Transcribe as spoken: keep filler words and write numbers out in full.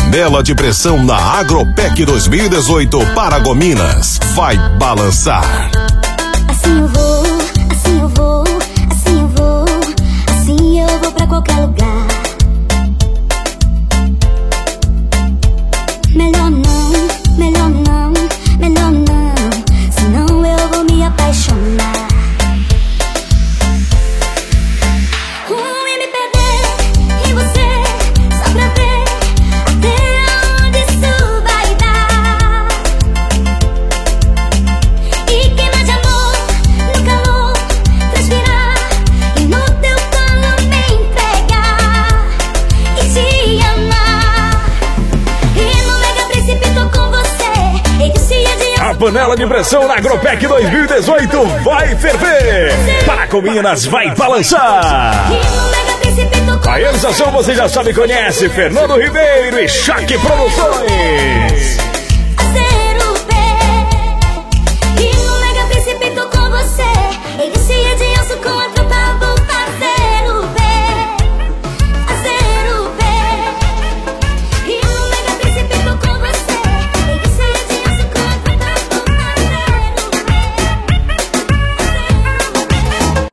Panela de pressão na Agropec dois mil e dezoito para Gominas. Vai balançar. Assim eu vou, assim eu vou, assim eu vou, assim eu vou pra qualquer lugar. Melhor não, melhor não, melhor não, senão eu vou me apaixonar. Um M P B e você, só pra ver até onde isso vai dar. E queimar de amor no calor, transpirar e no teu colo me entregar e te amar. E no mega príncipe tô com você, e que se adianta. A panela de pressão na Agropec dois mil e dezoito vai ferver. Para Gominas vai balançar. A realização você já sabe e conhece, Fernando Ribeiro e Choque Produções.